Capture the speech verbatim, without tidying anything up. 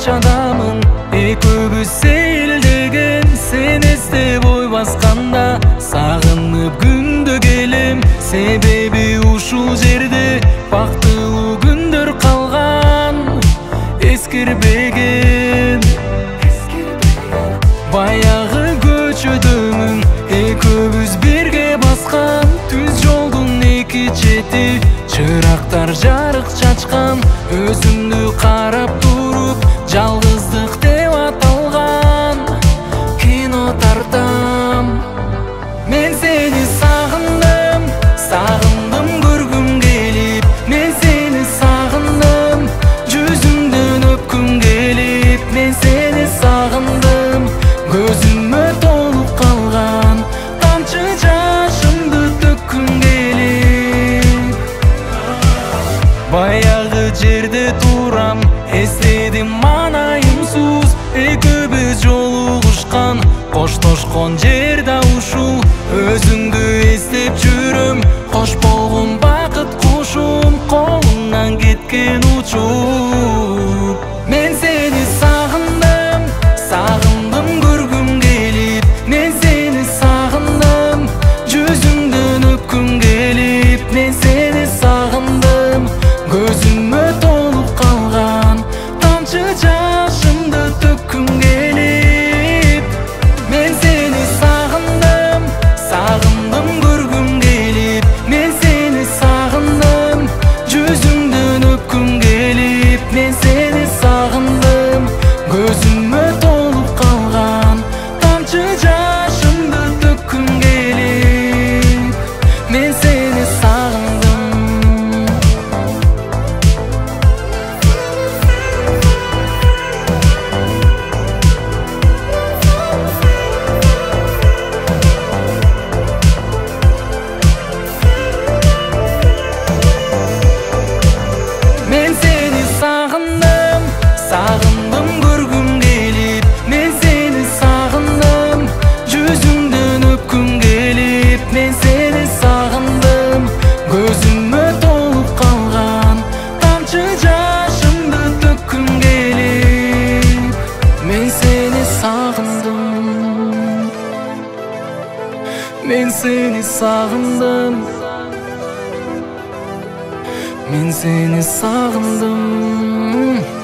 бакчадамын, экөөбүз сейилдеген, сен эстеп ой басканда сагынып күндө келем. Себеби ушул жерде бактылуу күндөр калган, эскербеген. Баягы көчөдөмүн, экөөбүз бирге баскан, түз жолдун эки чети чырактар жарык чачкан. Өзүмдү карап туруп жалгыздык деп аталган кино тартам. Мен сени сагындым, сагындым көргүм келип. Мен сени сагындым, жүзүңдөн өпкүм келип. Мен сени сагындым, көзүмө толуп калган тамчы жашымды төккүм келип. Баягы жерде турам, эстедим манайымсыз, экөөбүз жолугушкан, коштошкон жер да ушул. Өзүңдү эстеп жүрөм, кош болгон бакыт кушум, колуңан кеткен учуп. Мен сени сагындым, сагындым көргүм келип. Мен сени сагындым, жүзүңдөн өпкүм келип. Мен сени сагындым, көзүмө толуп калган тамчы жашымды төккүм келип. Мен сени сагындым, сагындым көргүм келип. Мен сени сагындым, жүзүңдөн өпкүм келип. Мен сени сагындым, көзүмө толуп калган тамчы жашымды төккүм келип. Мен сени сагындым. Мен сени сагындым, сагындым көргүм келип. Мен сени сагындым, жүзүңдөн өпкүм келип. Мен сени сагындым, көзүмө толуп калган тамчы жашымды төккүм келип. Мен сени сагындым, мен сени сагындым. Мен сени сагындым.